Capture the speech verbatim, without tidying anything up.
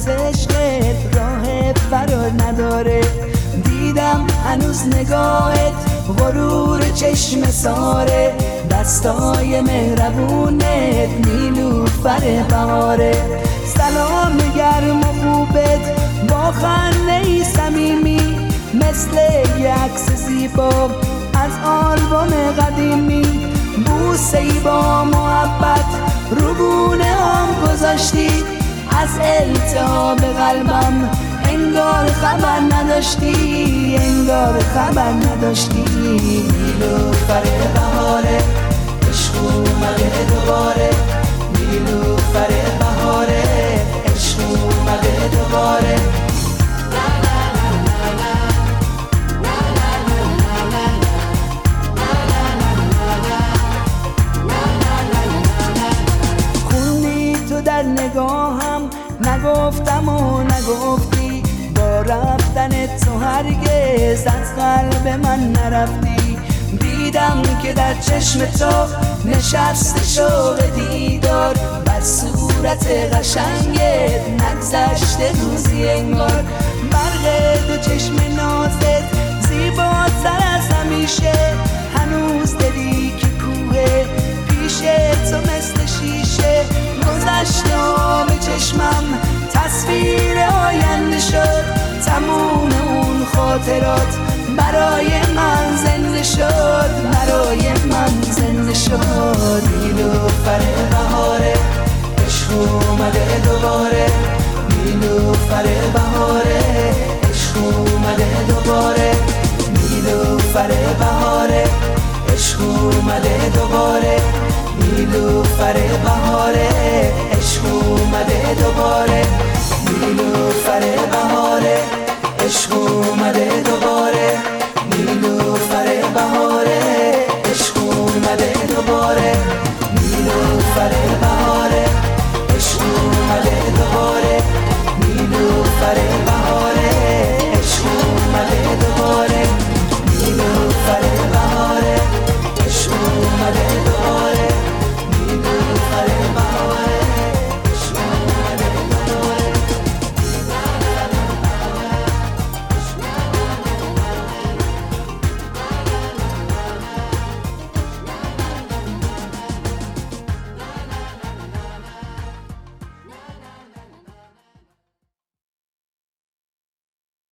واسه عشقت راه فرار نداره. دیدم هنوز نگاهت غرور چشم ساره، دستای مهربونت نیلوفر بهاره. سلام گرم و خوبت با خنده صمیمی، مثل یک عکس زیبا از آلبوم قدیمی. بوسه ای با محبت رو گونه هم گذاشتی، از التهاب قلبم انگار خبر نداشتی، انگار خبر نداشتی. نیلوفر بهاره عشق اومده دوباره، نیلوفر بهاره عشق اومده دوباره. خوندی تو در نگاهم، نگفتم و نگفتی، با رفتن تو هرگز از قلب من نرفتی. دیدم که در چشم تو نشسته شوق دیدار، بر صورت قشنگت نگذشته روزی انگار. برق دو چشم نازت زیباتر از همیشه، هنوز دلی که کوه پیش تو مثل شیشه. گذشته به چشمم تصویر آینده شد، تموم اون خاطرات برای من زنده شد، برای من زنده شد. نیلوفر بهاره عشق اومده دوباره، نیلوفر بهاره عشق اومده دوباره، نیلوفر بهاره عشق اومده دوباره، نیلوفر بهاره عشق اومده دوباره، نیلوفر بهاره عشق اومده دوباره، نیلوفر بهاره